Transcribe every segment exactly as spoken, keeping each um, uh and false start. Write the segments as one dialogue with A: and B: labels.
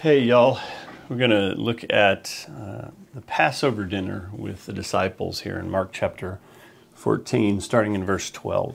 A: Hey, y'all. We're going to look at uh, the Passover dinner with the disciples here in Mark chapter fourteen, starting in verse twelve.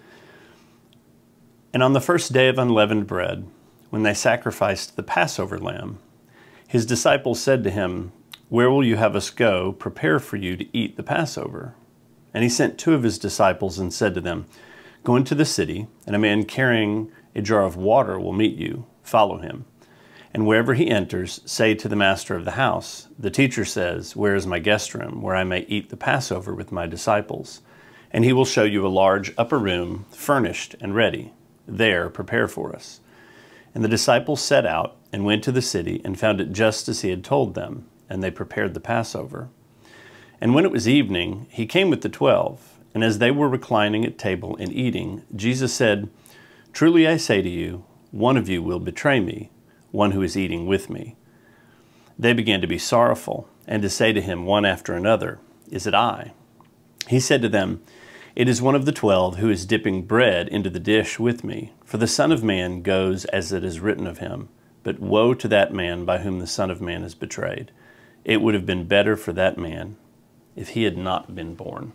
A: And on the first day of unleavened bread, when they sacrificed the Passover lamb, his disciples said to him, "Where will you have us go prepare for you to eat the Passover?" And he sent two of his disciples and said to them, "Go into the city, and a man carrying a jar of water will meet you. Follow him. And wherever he enters, say to the master of the house, 'The teacher says, where is my guest room, where I may eat the Passover with my disciples?' And he will show you a large upper room, furnished and ready. There prepare for us." And the disciples set out and went to the city and found it just as he had told them, and they prepared the Passover. And when it was evening, he came with the twelve, and as they were reclining at table and eating, Jesus said, "Truly I say to you, one of you will betray me, one who is eating with me." They began to be sorrowful, and to say to him one after another, "Is it I?" He said to them, "It is one of the twelve who is dipping bread into the dish with me. For the Son of Man goes as it is written of him, but woe to that man by whom the Son of Man is betrayed. It would have been better for that man if he had not been born."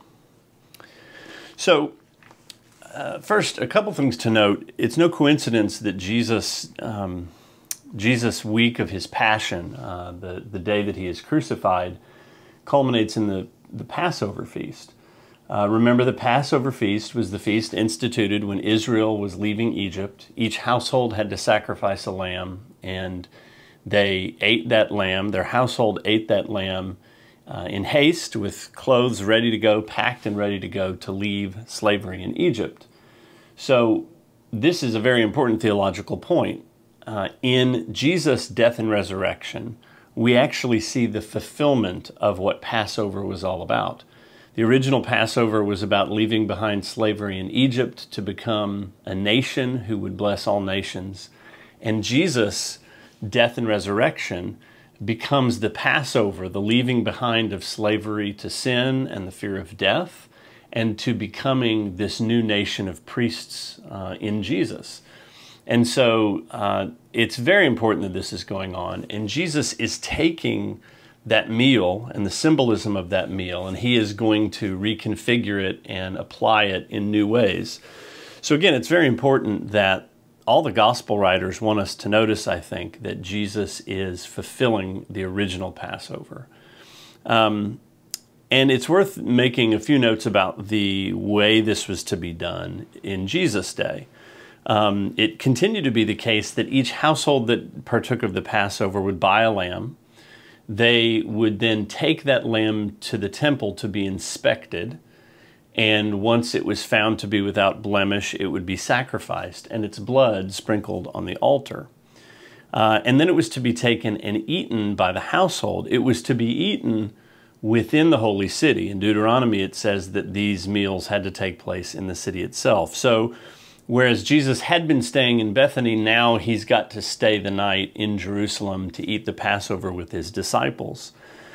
A: So, uh, first, a couple things to note. It's no coincidence that Jesus... Um, Jesus' week of his passion, uh, the, the day that he is crucified, culminates in the, the Passover feast. Uh, remember, the Passover feast was the feast instituted when Israel was leaving Egypt. Each household had to sacrifice a lamb, and they ate that lamb. Their household ate that lamb uh, in haste, with clothes ready to go, packed and ready to go to leave slavery in Egypt. So this is a very important theological point. Uh, in Jesus' death and resurrection, we actually see the fulfillment of what Passover was all about. The original Passover was about leaving behind slavery in Egypt to become a nation who would bless all nations. And Jesus' death and resurrection becomes the Passover, the leaving behind of slavery to sin and the fear of death, and to becoming this new nation of priests uh, in Jesus. And so uh, it's very important that this is going on. And Jesus is taking that meal and the symbolism of that meal, and he is going to reconfigure it and apply it in new ways. So again, it's very important that all the gospel writers want us to notice, I think, that Jesus is fulfilling the original Passover. Um, and it's worth making a few notes about the way this was to be done in Jesus' day. Um, it continued to be the case that each household that partook of the Passover would buy a lamb. They would then take that lamb to the temple to be inspected, and once it was found to be without blemish, it would be sacrificed, and its blood sprinkled on the altar. Uh, and then it was to be taken and eaten by the household. It was to be eaten within the holy city. In Deuteronomy, it says that these meals had to take place in the city itself. So, whereas Jesus had been staying in Bethany, now he's got to stay the night in Jerusalem to eat the Passover with his disciples.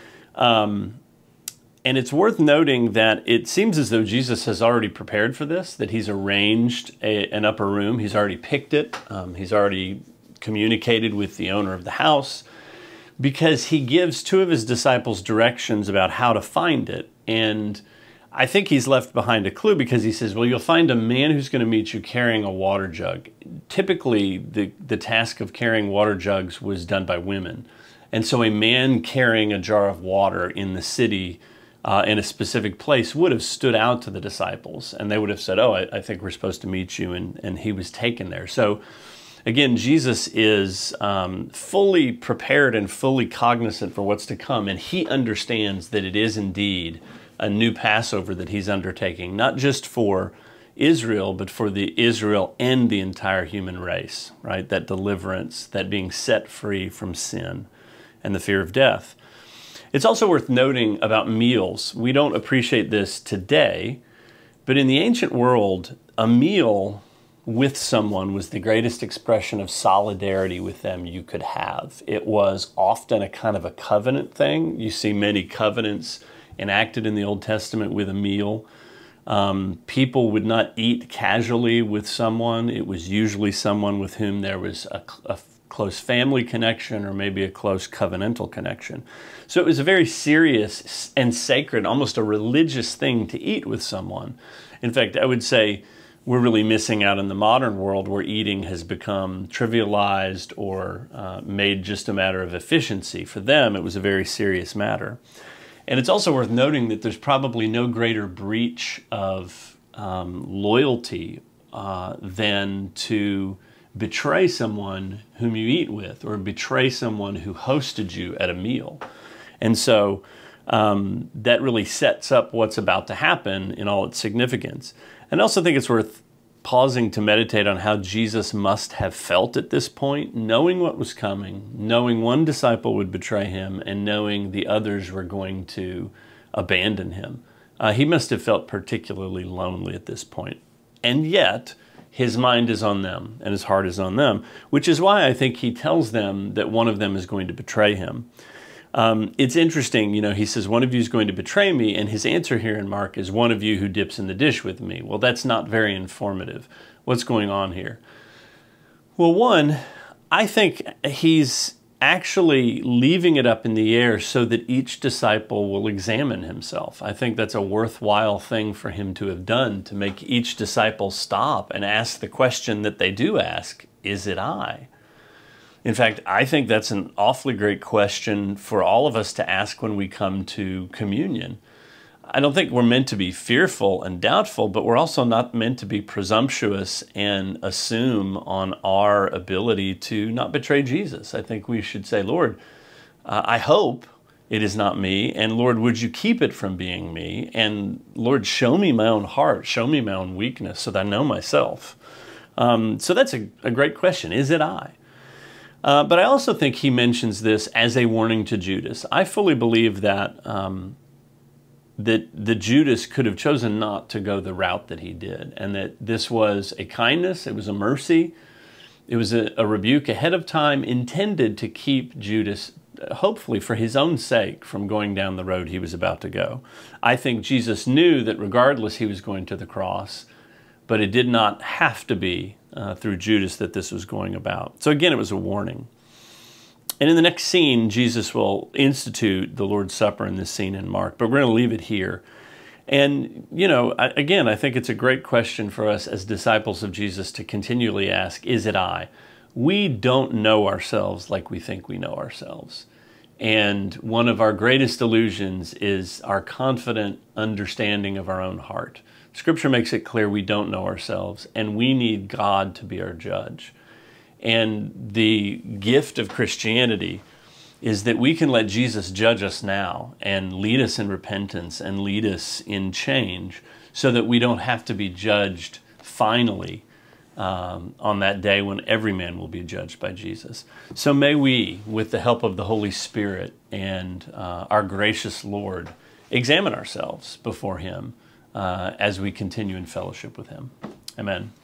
A: Um, and it's worth noting that it seems as though Jesus has already prepared for this, that he's arranged a, an upper room. He's already picked it. Um, he's already communicated with the owner of the house, because he gives two of his disciples directions about how to find it. And I think he's left behind a clue, because he says, well, you'll find a man who's going to meet you carrying a water jug. Typically, the, the task of carrying water jugs was done by women. And so a man carrying a jar of water in the city uh, in a specific place would have stood out to the disciples. And they would have said, oh, I, I think we're supposed to meet you. And, and he was taken there. So again, Jesus is um, fully prepared and fully cognizant for what's to come. And he understands that it is indeed a new Passover that he's undertaking, not just for Israel, but for the Israel and the entire human race, right? That deliverance, that being set free from sin and the fear of death. It's also worth noting about meals. We don't appreciate this today, but in the ancient world, a meal with someone was the greatest expression of solidarity with them you could have. It was often a kind of a covenant thing. You see many covenants enacted in the Old Testament with a meal. Um, people would not eat casually with someone. It was usually someone with whom there was a, a close family connection or maybe a close covenantal connection. So it was a very serious and sacred, almost a religious thing to eat with someone. In fact, I would say we're really missing out in the modern world where eating has become trivialized or uh, made just a matter of efficiency. For them, it was a very serious matter. And it's also worth noting that there's probably no greater breach of um, loyalty uh, than to betray someone whom you eat with or betray someone who hosted you at a meal. And so um, that really sets up what's about to happen in all its significance. And I also think it's worth pausing to meditate on how Jesus must have felt at this point, knowing what was coming, knowing one disciple would betray him, and knowing the others were going to abandon him. Uh, he must have felt particularly lonely at this point. And yet, his mind is on them, and his heart is on them, which is why I think he tells them that one of them is going to betray him. Um, it's interesting, you know, he says, one of you is going to betray me, and his answer here in Mark is one of you who dips in the dish with me. Well, that's not very informative. What's going on here? Well, one, I think he's actually leaving it up in the air so that each disciple will examine himself. I think that's a worthwhile thing for him to have done, to make each disciple stop and ask the question that they do ask, is it I? In fact, I think that's an awfully great question for all of us to ask when we come to communion. I don't think we're meant to be fearful and doubtful, but we're also not meant to be presumptuous and assume on our ability to not betray Jesus. I think we should say, Lord, uh, I hope it is not me, and Lord, would you keep it from being me? And Lord, show me my own heart, show me my own weakness so that I know myself. Um, so that's a, a great question. Is it I? Uh, but I also think he mentions this as a warning to Judas. I fully believe that um, that the Judas could have chosen not to go the route that he did, and that this was a kindness, it was a mercy, it was a, a rebuke ahead of time intended to keep Judas, hopefully for his own sake, from going down the road he was about to go. I think Jesus knew that regardless he was going to the cross, but it did not have to be uh, through Judas that this was going about. So again, it was a warning. And in the next scene, Jesus will institute the Lord's Supper in this scene in Mark, but we're going to leave it here. And, you know, I, again, I think it's a great question for us as disciples of Jesus to continually ask, is it I? We don't know ourselves like we think we know ourselves. And one of our greatest illusions is our confident understanding of our own heart. Scripture makes it clear we don't know ourselves, and we need God to be our judge. And the gift of Christianity is that we can let Jesus judge us now and lead us in repentance and lead us in change so that we don't have to be judged finally um, on that day when every man will be judged by Jesus. So may we, with the help of the Holy Spirit and uh, our gracious Lord, examine ourselves before Him uh, as we continue in fellowship with Him. Amen.